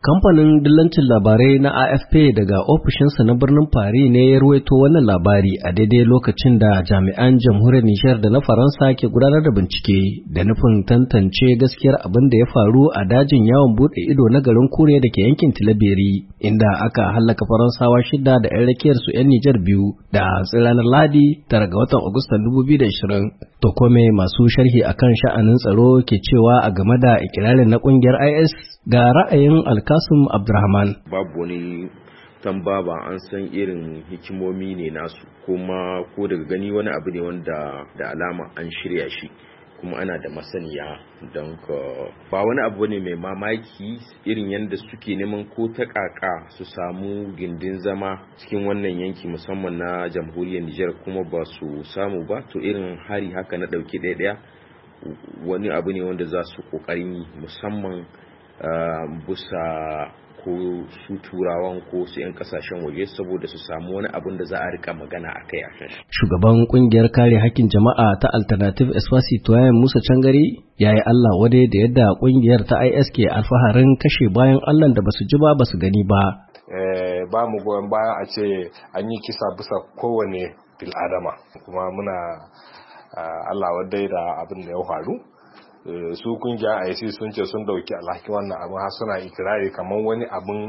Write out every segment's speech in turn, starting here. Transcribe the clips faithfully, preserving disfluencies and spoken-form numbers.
Kamfanin dillancin labarai na A F P daga ofishinsa na birnin Paris ne ya ruwaito wannan labari a daidai lokacin da jami'an jamhuriyar Nijar da na Faransa ke gudanar da bincike da nufin tantance gaskiyar abin da ya faru a dajin yawon bude ido na garin Kure da ke yankin Tilaberi, inda aka hallaka Faransawa shida da 'yan rakiyar su 'yan Nijar biyu da ranar Ladi tara ga watan Agustan dubu biyu da ashirin. To kome masu sharhi akan sha'anin tsaro ke cewa a game da ikirarin na kungiyar I S ga ra'ayin Alkasim Abdurrahman. Babu wani tambaba, an san irin hikimomi ne nasu, kuma ko daga gani wani abu ne wanda da alama an shirya shi kuma ana da masaniya, don ba wani abu ne mai mamaki irin yadda suke neman ko ta kaka su samu gindin zama cikin wannan yanki musamman na jamhuriyar Nijar kuma ba su samu ba. To irin hari haka na ɗauki ɗaya wani abu ne wanda za su ƙoƙarin musamman Uh, busa ko su turawan ko su 'yan kasashen waje saboda su samu wani abin da za a rika magana a kai a kan shi. Shugaban kungiyar kare hakkin jama'a ta Alternative Espace Citoyen Musa Cangari ya yi Allah wadai da yadda kungiyar ta I S ke alfaharin kashe bayan Allah da basu ji ba basu gani ba. Eh, ba mu goyon baya a ce an yi kisa bisa kowane bil'adama, kuma muna uh, Allah wadai da abin da ya faru. Su kungiyar I C sun ce sun dauki alhaki wannan abin har suna ikirari kamar wani abin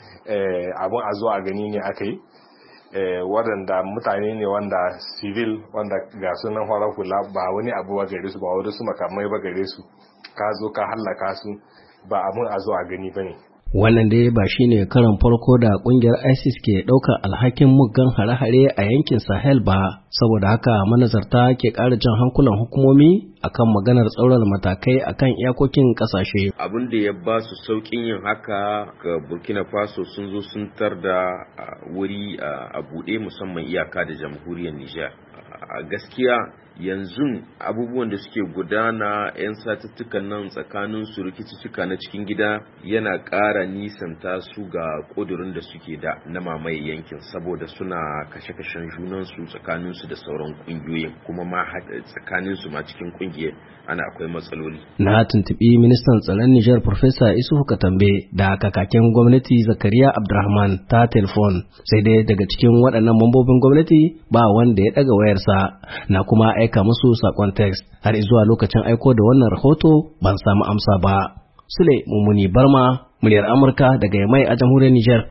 abin a zo a gani ne aka yi, waɗanda mutane ne wanda civil wanda ga sunan farar hula, ba wani abu ba gare su, ba wani su makamai ba gare su, ka zo ka hallaka su, ba abin a zo a gani ba ne. Wannan dai ba shi ne karan farko da kungiyar ISIS ke ɗaukar alhakin muggan hare-hare a yankin Sahel ba, saboda haka manazarta ke ƙara jan hankulan hukumomi akan maganar tsaurar matakai akan iyakokin ƙasashe. Abin da ya ba su sauƙin yin haka ga Burkina Faso, sun zo sun tar da wuri a buɗe musamman iyaka da jamhuriyar Nijar. A gaskiya yanzu abubuwan da suke gudana 'yan satuttukan nan tsakanin su rikicicika na cikin gida yana ƙara nisanta su ga ƙudurin da suke da na mamaye yankin, saboda suna kashe-kashen junansu tsakanin su da sauran ƙungiyoyin, kuma ma tsakanin su ma cikin ƙungiyar ana akwai matsaloli. Na tuntuɓi ministan tsaron Nijar Profesa Isuhu Katambe da kakakin gwamnati Zakariya Abdurrahman ta telefon, sai dai daga cikin waɗannan mambobin gwamnati ba wanda ya ɗaga wayarsa, na kuma aika musu sakon text. Har zuwa lokacin aiko da wannan rahoto ban samu amsa ba. Sule Mumuni Barma, muryar Amurka daga Yamai a jamhuriyar Nijar.